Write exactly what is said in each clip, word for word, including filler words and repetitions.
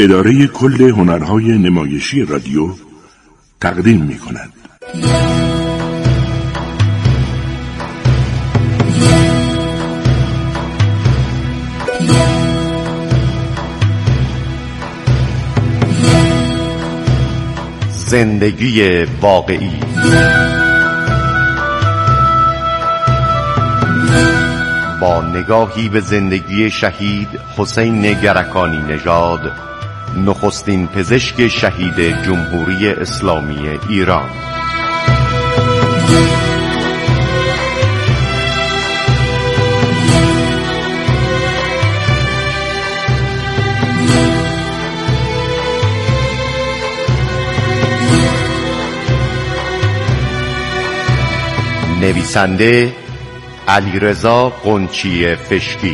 اداره کل هنرهای نمایشی رادیو تقدیم می کند. زندگی واقعی. با نگاهی به زندگی شهید حسین گرکانی نژاد، نخستین پزشک شهید جمهوری اسلامی ایران. نویسنده علیرضا قنچی فشکی.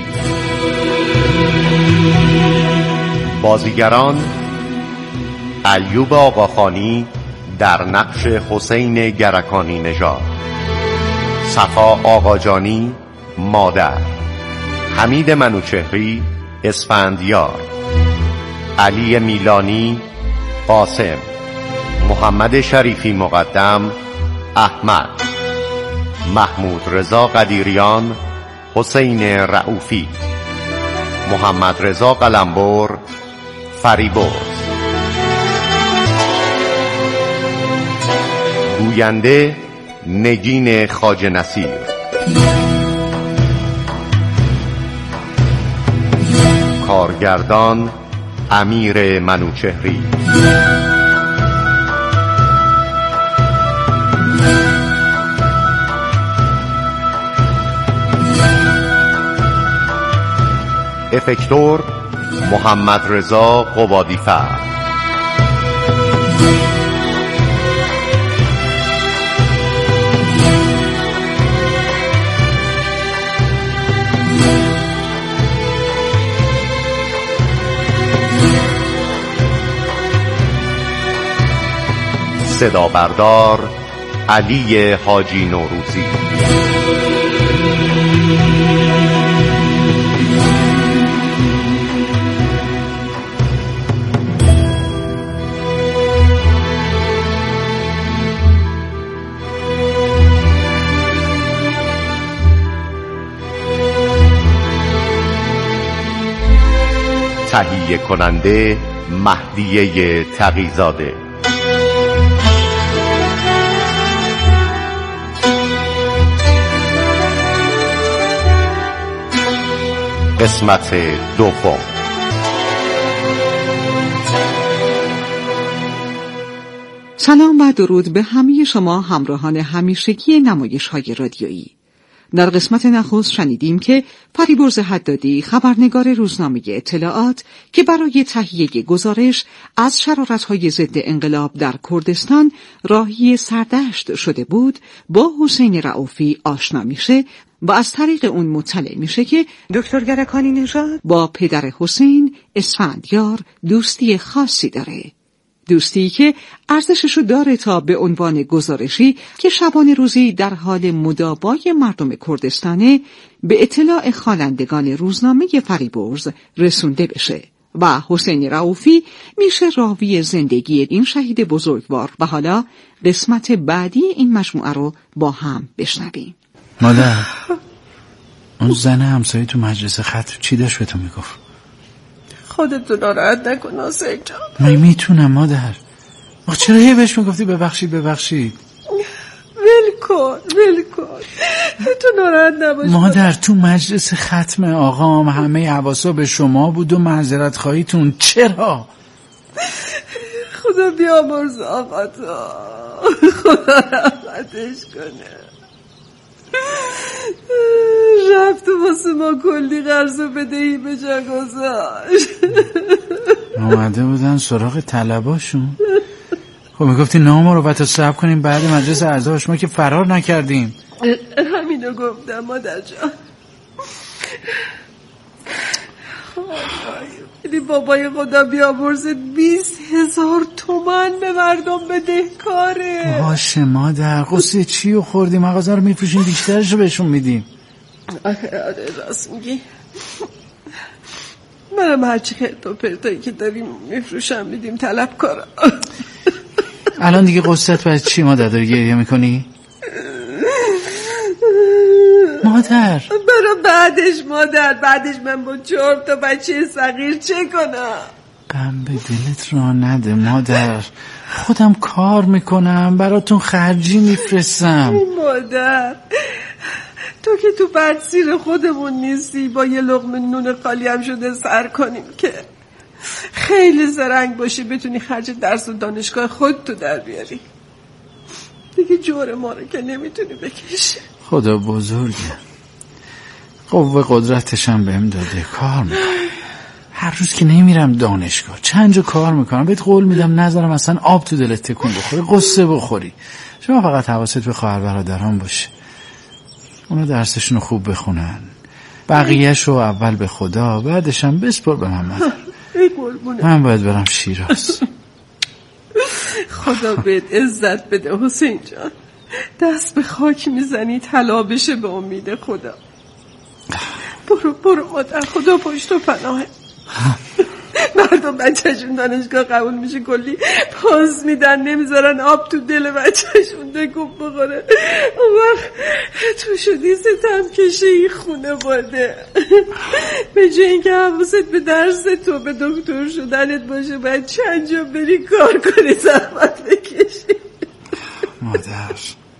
بازیگران: ایوب آقاخانی در نقش حسین گرکانی نژاد، صفا آقاجانی مادر، حمید منوچهری اسفندیار، علی میلانی قاسم، محمد شریفی مقدم احمد، محمود رضا قدیریان حسین رؤوفی، محمد رضا قلمبر فریبرز. گوینده نگین خواجه نصیر. کارگردان امیر منوچهری. افکتور محمد رضا قبادیفر. صدا بردار علی حاجی نوروزی. تهیه کننده مهدیه تقی‌زاده. قسمت دوم. سلام و درود به همه شما همراهان همیشگی نمایش‌های رادیویی. در قسمت نخست شنیدیم که فریبرز حدادی، خبرنگار روزنامه اطلاعات که برای تهیه گزارش از شرارت‌های ضد انقلاب در کردستان راهی سردشت شده بود، با حسین رؤوفی آشنا میشه و از طریق اون مطلع میشه که دکتر گرکانی نژاد با پدر حسین اسفندیار دوستی خاصی داره. دوستی که ارزششو داره تا به عنوان گزارشی که شبانه روزی در حال مداوای مردم کردستانه به اطلاع خوانندگان روزنامه فریبرز رسونده بشه و حسین رؤوفی میشه راوی زندگی این شهید بزرگوار. و حالا قسمت بعدی این مجموعه رو با هم بشنویم. مادر، اون زن همسایه تو مجلس خط چی داشت به تو میگفت؟ خودتو ناراحت نکن ناصر جان. من میتونم مادر. آخه چرا هی بهش میگفتی ببخشید ببخشید؟ ول کن ول کن، تو ناراحت نباش مادر. تو مجلس ختم آقام همه حواسا به شما بود و معذرت خواهیتون. چرا؟ خدا بیامرز آقا تو، خدا رحمتش کنه. رفت و واسه ما کلی قرض و بدهی به جا گذاشت. اومده بودن سراغ طلباشون. خب میگفتی نام رو بتا صبر کنیم بعد مجلس اعضاش، ما که فرار نکردیم. همینو گفتم مادر جان. خدای بابای خدا بیامرزت بیست هزار تومن به مردم بدهکاره. باشه مادر، قصه چی رو خوردیم؟ مغازه رو میفروشیم بیشترش رو بهشون میدیم. آره آره راست میگی. منم هرچی خیرت و پرتایی که داریم میفروشم میدیم طلب کارا. الان دیگه قصت باید چی مادر داری گریه میکنی؟ مادر برا بعدش مادر بعدش من با چهار تا بچه صغیر چه کنم؟ غم به دلت را نده مادر، خودم کار میکنم براتون خرجی میفرستم. مادر تو که تو بدسیر خودمون نیستی با یه لقمه نون خالی هم شده سر کنیم که خیلی زرنگ باشی بتونی خرج درس و دانشگاه خود تو در بیاری. دیگه جور ما رو که نمیتونی بکشی. خدا بزرگه، قوه قدرتشم بهم داده، کار میکنم. هر روز که نمیرم دانشگاه چند جا کار میکنم، بهت قول میدم نذارم اصلا آب تو دلت تکون بخوری، قصه بخوری. شما فقط حواست به خواهر برادران باشه، اونا درسشونو خوب بخونن، بقیهشو اول به خدا بعدشم بسپر به من. مادر من باید برم شیراز. خدا بهت عزت بده حسین جان، دست به خاک میزنی طلا بشه به امید خدا. برو برو مادر، خدا پشت و پناهه. مردم بچهشون دانشگاه قبول میشه کلی پاس میدن، نمیذارن آب تو دل بچهشون تکون بخوره. اون وقت تو شدی ستم کشه ای خونه باده. به جای اینکه حواست به درس تو به دکتر شدنت باشه باید چند جا بری کار کنی زحمت بکشی. مادر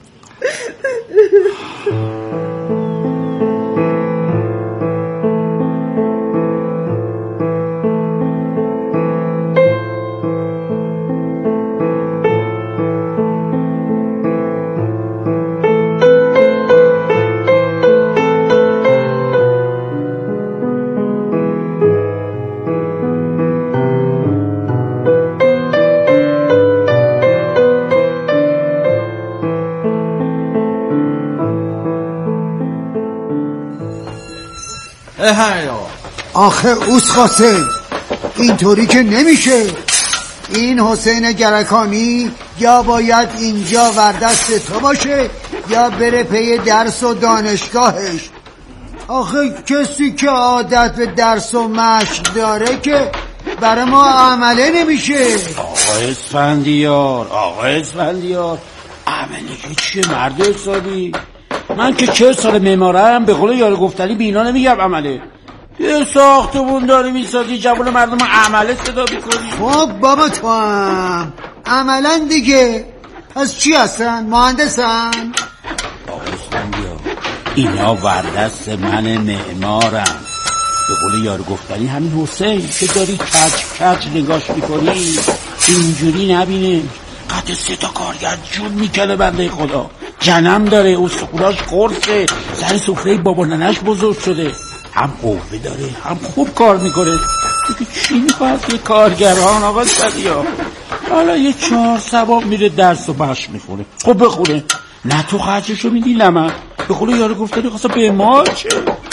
آخه اوس خاصه اینطوری که نمیشه. این حسین گرکانی یا باید اینجا وردست تو باشه یا بره پی درس و دانشگاهش. آخه کسی که عادت به درس و مشق داره که برای ما عمله نمیشه. آقا اسفندیار آقا اسفندیار عمله که چیه مرد حسابی؟ من که چه سال معمارم به قول یار گفتنی بینا نمیگم عمله. یه ساختمون داری میسازی جوان مردم عمله صدا میکنی. خب بابا تو هم عملا دیگه. پس چی هستن؟ مهندسن؟ آقا اسفندیار اینا وردست من معمارم. به قول یار گفتنی همین حسین که داری کچ کچ نگاش میکنی اینجوری نبینه. قد سه تا کارگر جون میکنه بنده خدا. جنم داره، استخوناش قرصه، سر سفره بابا ننش بزرگ شده، هم قوه داره هم خوب کار میکنه. دیگه چی میخواد یه کارگران آقا سدیا؟ حالا یه چهار سباب میره درس و بخش میخونه. خب بخونه، نه تو خرجشو میدی نه من. به قول یارو گفتنی خواسته به ما چه؟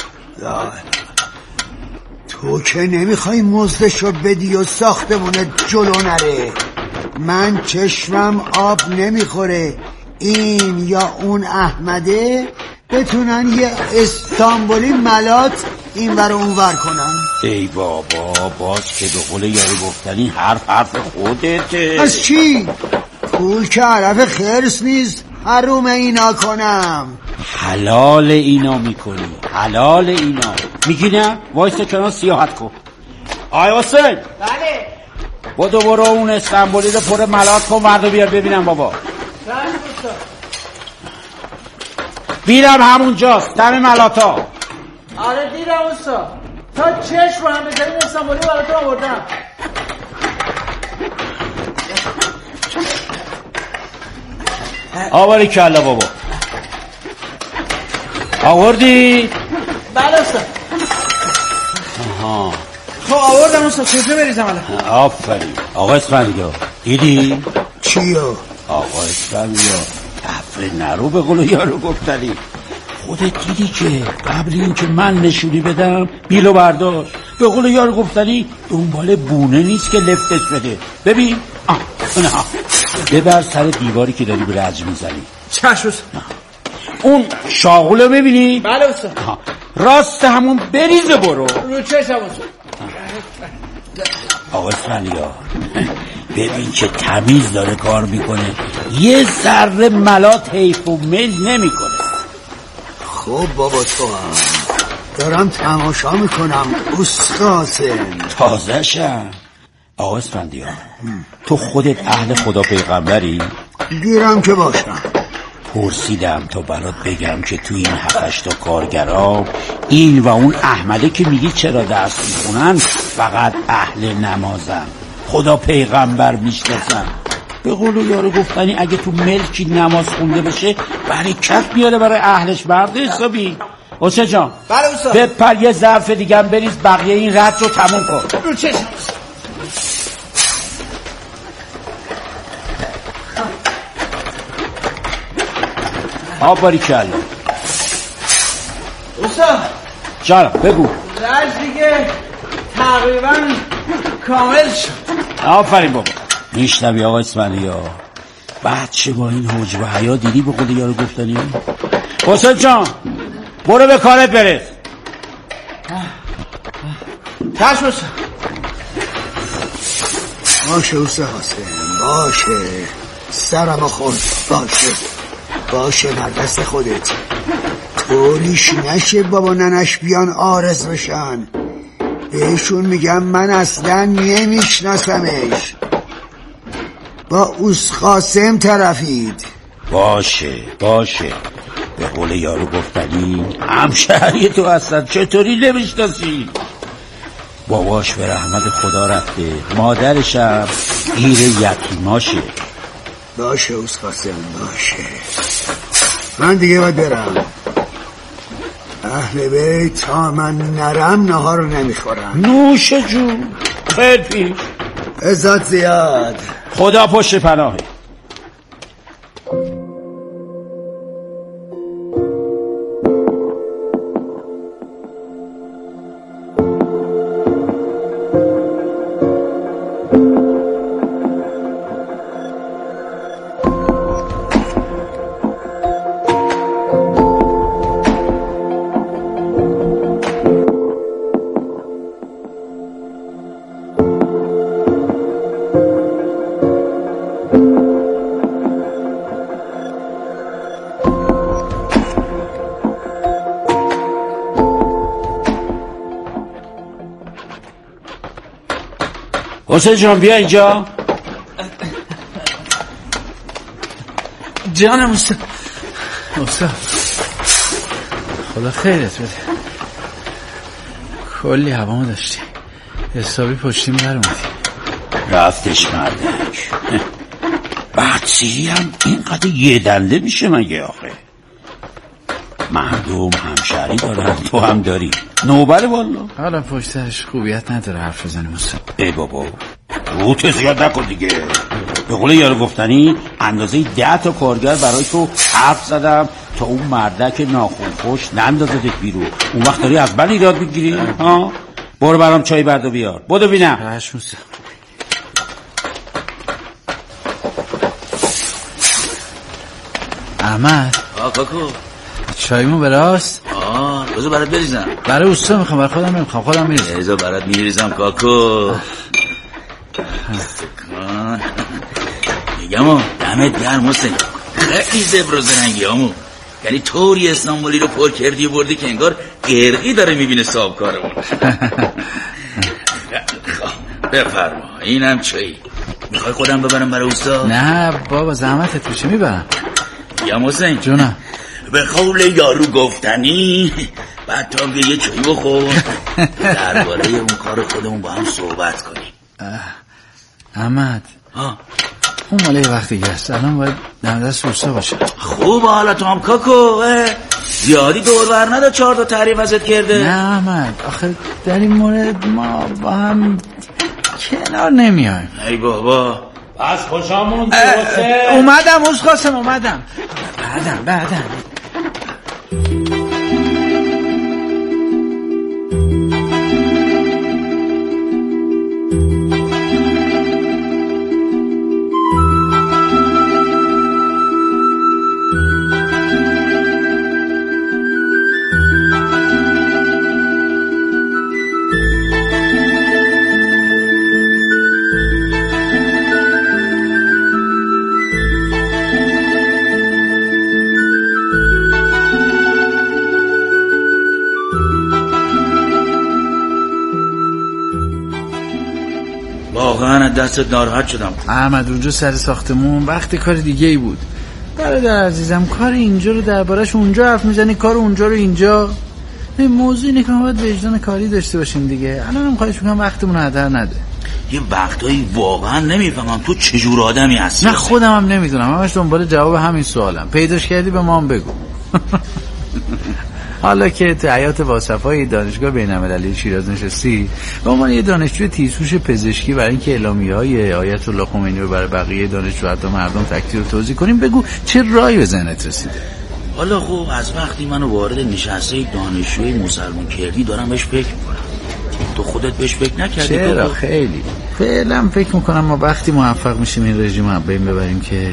تو که نمیخوای مزدشو بدی و ساختمونت جلو نره. من چشمم آب نمیخوره این یا اون احمده بتونن یه استانبولی ملات این ور اون ور کنن. ای بابا باز که به قول یارو گفتنی حرف حرف خودته. از چی؟ پول که عرف خرس نیست حروم اینا کنم. حلال اینا میکنی، حلال اینا میگی نه؟ وایسته کنار سیاحت کن. آی حسین. بله. با دوباره اون استانبولی رو پر ملات کن ورد بیار ببینم بابا. بله دوستا. بیرم همونجاست دم ملاتا. آره دیرم اوستا، تا چشم هم بزنیم استانبولی برای تو آوردم. آواری کلا بابا. آوردی؟ بله اوستا. آها خب آوردم اوستا، کجا بریزم الان؟ آفرین. آقا اسفندیار دیدی؟ چیو؟ آقا اسفندیار تفره نرو به قول یارو گفتنی. خودت دیدی که قبل این که من نشونی بدم بیلو برداشت. به قول یارو گفتنی دنبال بونه نیست که لفتش بده. ببین آه نه ببر سر دیواری که داری به رج میزنی. چشم. اون شاغولو ببینی؟ بله اوستا. راست همون بریزه برو. رو چشم اوستا. آقا اسفندیار ببین که تمیز داره کار میکنه، یه ذره ملات حیف و میل نمیکنه. خب بابا تو هم دارم تماشا میکنم استاسم. تازه شم. آقا اسفندیار تو خودت اهل خدا پیغمبری؟ گیرم که باشم. پرسیدم تا برات بگم که تو این هفتش تا کارگرا این و اون احمده که میگی چرا درس میخونن فقط اهل نمازن، خدا پیغمبر میشناسن. به قول یارو گفتنی اگه تو ملکی نماز خونده بشه برکت میاره برای اهلش. برده حسابی حسین جان بله استاد. بپر یه ظرف دیگه هم بریز بقیه این رد رو تموم کن. رو چشم. آب باری کلا استاد جانم بگو. رج دیگه تقریبا کامل شد. آفرین بابا. میشنوی آقا اسفندیار بعد چه با این حجب و حیا دیدی به خود یارو گفتنی؟ حسین جان برو به کارت برس. چشم استاد. باشه استاد حسین باشه، سرم خورد باشه باشه بر دست خودت. طوریش نشه بابا ننش بیان عارض بشن، بهشون میگم من اصلا نمیشناسمش، با اوس قاسم طرفید. باشه باشه به قول یارو گفتنی همشهری تو اصلا چطوری نمیشناسی؟ باباش به رحمت خدا رفته، مادرشم گیر یتیماشه. باشه اوس قاسم باشه، من دیگه باید برم. اهل بیت تا من نرم نهار رو نمیخورم. نوش جون خیلی پیش. عزت زیاد. خدا پشت پناهی. حسین جان بیا اینجا. جانم استاد. استاد خدا خیرت بده، کلی هوامو داشتی، حسابی پشتیم در اومدی. رفتش مردک. بعد سیری هم اینقدر یه دنده میشه مگه آخه؟ مردم همشهری دارن تو هم داری، نوبره والا. حالا پشتش خوبیت نداره حرف بزنیم استاد. ای بابا روت زیاد نکن دیگه. به قول یارو گفتنی اندازه ده تا کارگر برای تو حرف زدم تا اون مردک ناخون خوش نندازدت بیرون. اون وقت داری از من ایراد میگیری؟ ها برو برام چای برد و بیار. بدو بینم. باش استاد. احمد. آه کاکو چایمو به راست. آه بذار برات بریزم. برای اوستا میخوام، برای خودم نمیخوام، خودم میریزم. بذار برات میریزم کاکو. میگم دمت گرم حسین، خیلی زبر و زرنگی همون، یعنی طوری اسنامبولی رو پر کردی و بردی که انگار قرقی داره میبینه صاحب کارمون. بفرما اینم چایی میخوای خودم ببرم برای اوستا؟ نه بابا زحمتت میشه میبرم. یا حسین جونم به قول یارو گفتنی بعد تا هم یه چایی بخور درباره اون کار خودمون با هم صحبت کنیم. احمد ها اون ماله یه وقت دیگه است، الان باید دم دست اوستا باشه. خوب حالا تو هم کاکو زیادی دور بر نده، چهار تا تعریف ازت کرده. نه احمد آخه در این مورد ما با هم کنار نمیایم. ای بابا بس خوشامون درسته. اومدم اوس قاسم اومدم. بعدم بعدم واقعا از دستت ناراحت شدم. احمد اونجا سر ساختمون وقت کار دیگه ای بود. برادر عزیزم کار اینجا رو دربارش اونجا حرف میزنی، کار اونجا رو اینجا. این موضوع اینه که ما باید وجدان کاری داشته باشیم دیگه. الانم خواهش میکنم وقتمون رو هدر نده. یه وقتایی واقعا نمیفهمم تو چجور آدمی هستی. نه خودم هم نمیدونم، همش دنبال جواب همین سوالم. پیداش کردی به ما هم بگو. حالا که تو حیات باصفای دانشگاه بین‌المللی شیراز نشستی به عنوان یه دانشجوی تیزهوش پزشکی، برای اینکه اعلامیه‌های آیت الله خمینی رو برای بقیه دانشجوها و مردم تکثیر و توضیح کنیم، بگو چه رایی به ذهنت رسیده؟ حالا خب از وقتی منو وارد نشسته دانشجوی مسلمان کردی دارم بهش فکر می‌کنم. تو خودت بهش فکر نکردی؟ چرا؟ خیلی فعلا فکر می‌کنم ما وقتی موفق میشیم این رژیم رو بین ببریم که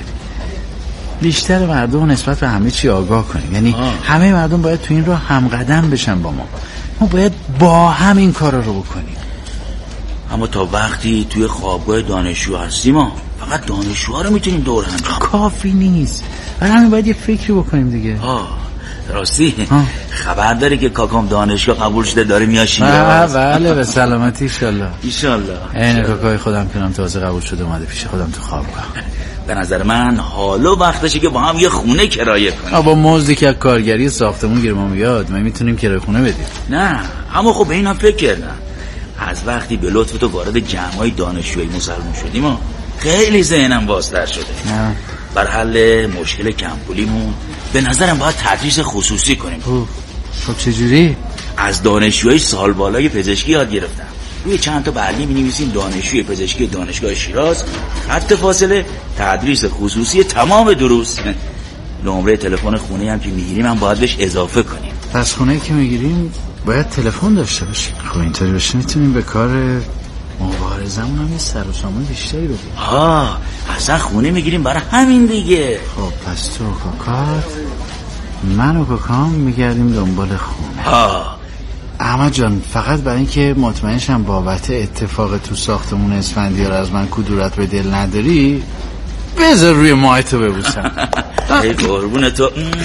بیشتر مردم نسبت به همه چی آگاه کنیم. یعنی آه. همه مردم باید تو این راه همقدم بشن با ما. ما باید با هم این کار رو بکنیم. اما تا وقتی توی خوابگاه دانشجو هستیم ما فقط دانشجوها رو میتونیم دور هم جمع. کافی نیست، برای همین باید یه فکری بکنیم دیگه. آه راستی آه. خبر داری که کاکام دانشگاه قبول شده داره میاد شیراز؟ بله به سلامتی ایشالله ایشالله. این کاکای خودم کنم تازه قبول شده اومده پیش خودم تو خوابگاه. به نظر من حالا وقتشه که با هم یه خونه کرایه کنیم. با مزدی که از کارگری ساختمون گیر ما میاد ما میتونیم کرایه خونه بدیم. نه اما خب به اینم فکر کردم از وقتی به لطف تو وارد جمعای دانشجوی مسلمان شدیم ما خیلی ذهنم بازتر شده. نه. بر حل مشکل کمپولیمون به نظرم باید تدریس خصوصی کنیم. خب چجوری؟ از دانشجوی سال بالای پزشکی یاد گرفتم. روی چند تا بردی می نویسیم دانشجوی پزشکی دانشگاه شیراز، خط فاصله تدریس خصوصی تمام دروس. نمره تلفن خونه هم که میگیریم هم باید بهش اضافه کنیم. پس خونه که میگیریم باید تلفن داشته باشیم. خب اینطوری باشه میتونیم به کار مبارزمون هم یه سر و سامان بیشتری بدیم. آه اصلا خونه میگیریم برای همین دیگه. خب پس تو کاکات من و کاکام میگردیم دنبال خونه. آه احمد جان فقط برای اینکه مطمئن شم بابت اتفاق تو ساختمون اسفندیار از من کدورت به دل نداری بذار روی ماهتو ببوسم. ای قربون تو،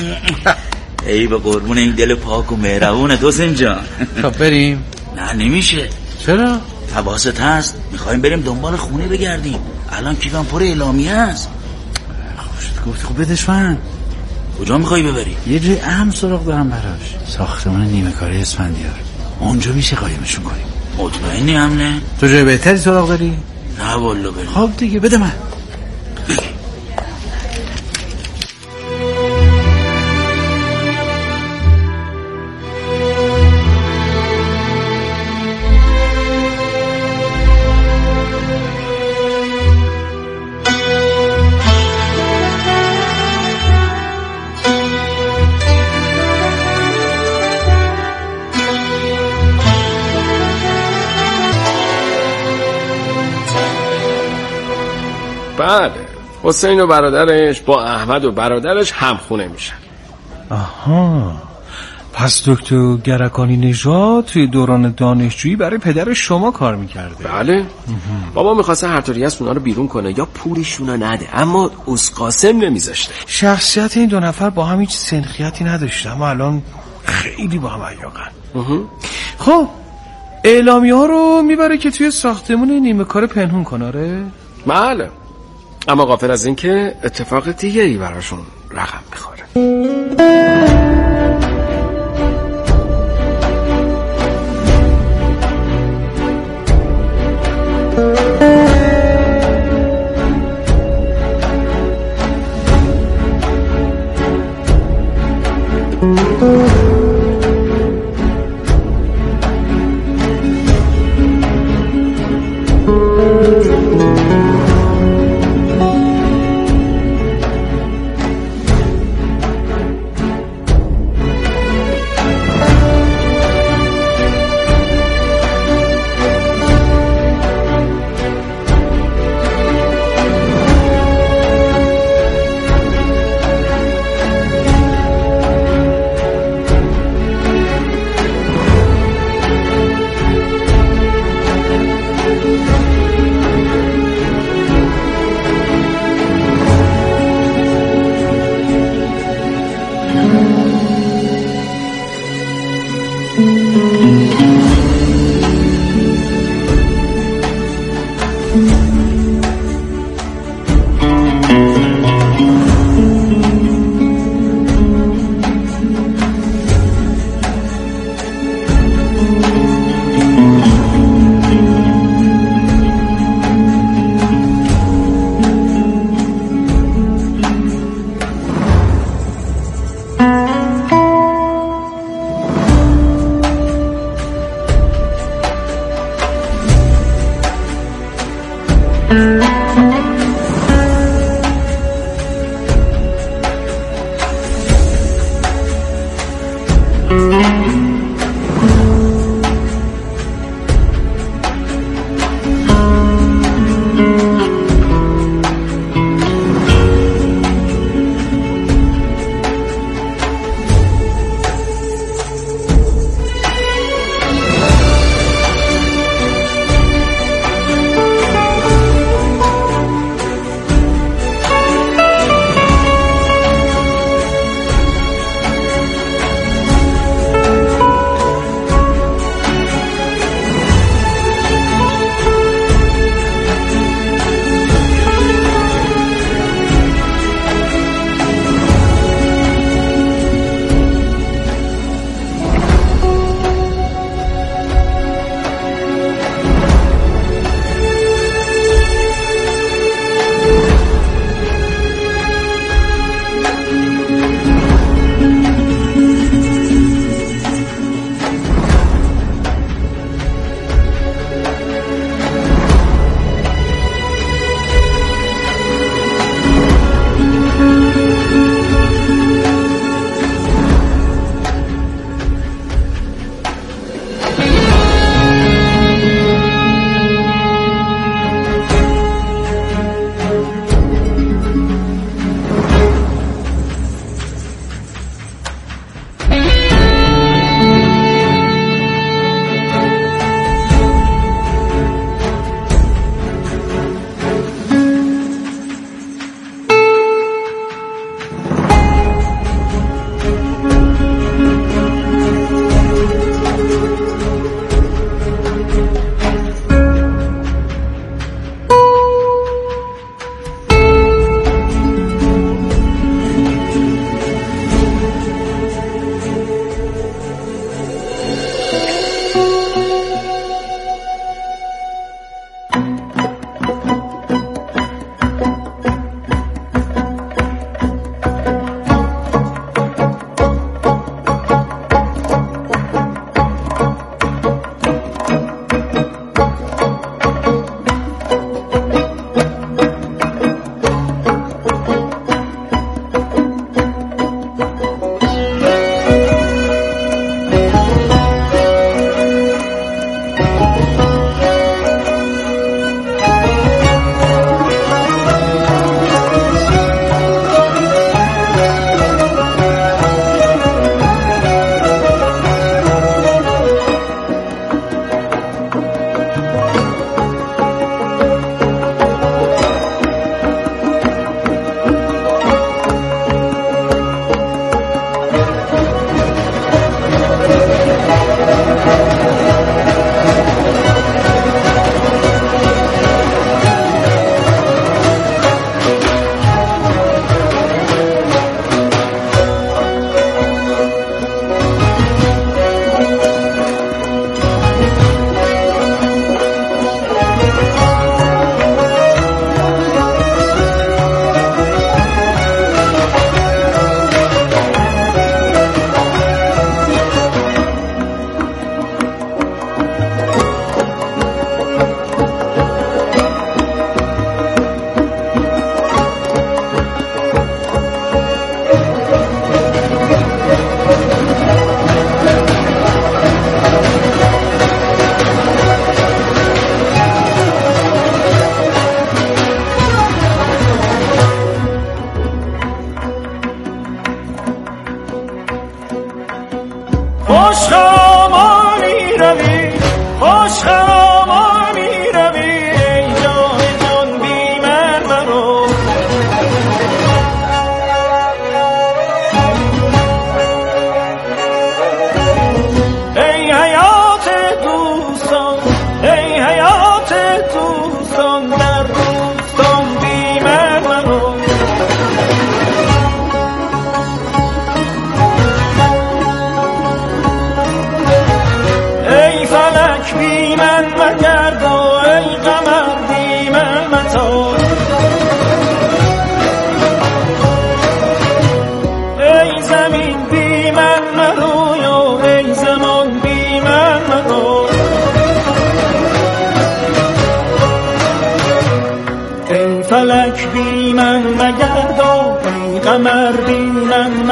ای به قربون این دل پاک و مهربونت حسین جان. خب بریم؟ نه نمیشه. چرا؟ حواست هست میخوایم بریم دنبال خونه بگردیم. الان کیفم پر اعلامیه است. خوب گفتی. خب بدش من. کجا میخوای ببری؟ یه جای اهم سراغ دارم براش. ساختمان نیمه کاره اسفندیار. اونجا میشه قایمشون کنیم. مطمئنی هم نه؟ تو جای بهتری سراغ داری؟ نه والله بریم. خب دیگه بده من. بله حسین و برادرش با احمد و برادرش همخونه میشن. آها پس دکتر گرکانی نژاد توی دوران دانشجویی برای پدر شما کار میکرده؟ بله. بابا میخواسته هر طوری از اونا رو بیرون کنه یا پولشون رو نده، اما اسقاسم نمیذاشته. شخصیت این دو نفر با هم هیچ سنخیتی نداشته اما الان خیلی با هم عیاقن. خب اعلامی ها رو میبره که توی ساختمون نیمه کار پنهون کناره؟ بله اما غافل از این که اتفاق دیگری براشون رقم میخوره.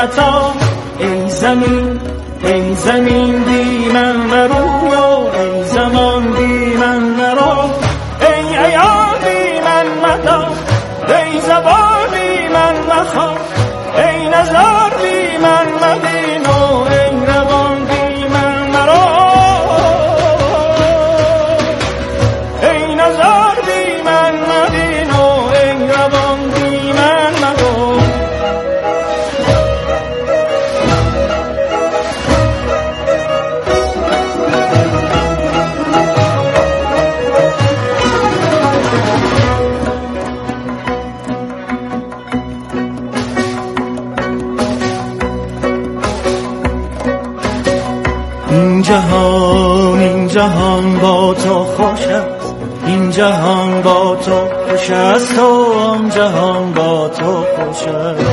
خطا ای زمین ای زمین بی من مرو ای زمان بی من مرو ای عیار بی من مدا ای زبان بی من مخوا ای نظر بی من مبین و ای روان بی من مرو ای نظر بی من مبین و ای روان بی من مرو این جهان این جهان با تو خوش است این جهان با تو خوش است و آن جهان با تو خوش است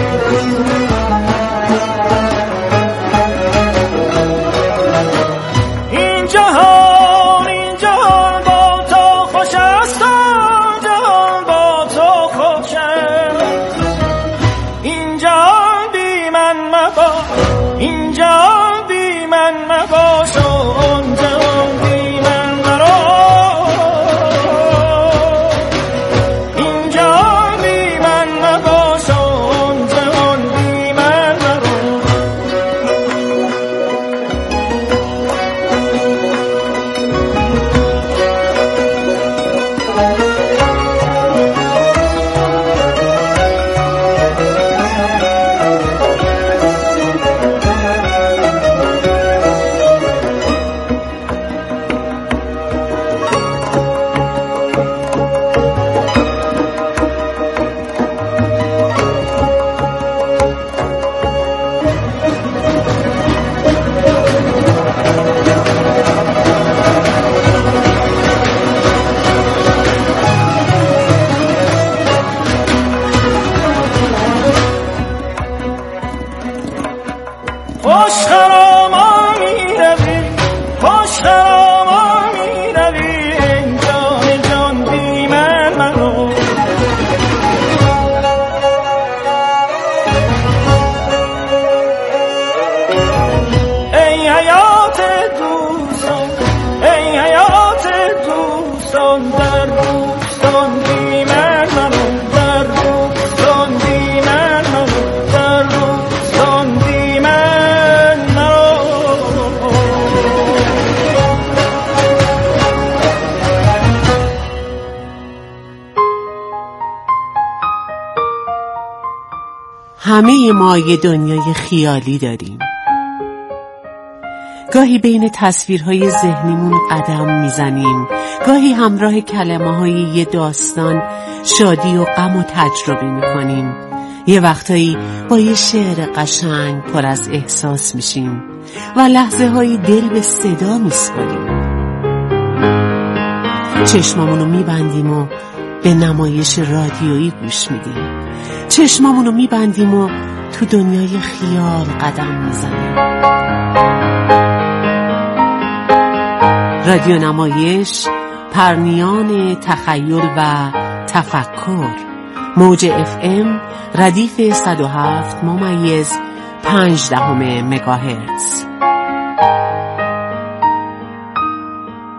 این جهان این جهان با تو خوش است و آن جهان با تو خوش است این جهان بی من مبا این جهان بی من مباش و آن جهان بی من مرا این جهان بی من مباش و آن جهان بی من مرا خوش خرامان می روی خوش خرامان می روی ای جان جان بی من منو ای حیات دوستان ای حیات دوستان در دوستان بی من منو در دوستان بی من منو در دوستان بی من مرو همه ما یه دنیای خیالی داریم. گاهی بین تصویرهای ذهنیمون قدم میزنیم، گاهی همراه کلمه های یه داستان شادی و غم و تجربه میکنیم، یه وقتایی با یه شعر قشنگ پر از احساس میشیم و لحظه های دل به صدا میسپاریم. چشمامونو میبندیم و به نمایش رادیویی گوش میدیم، چشمامونو میبندیم و تو دنیای خیال قدم میزنیم. رادیو نمایش، پرنیان تخیل و تفکر، موج اف ام ردیف صد و هفت ممیز پنج دهم مگاهرتز.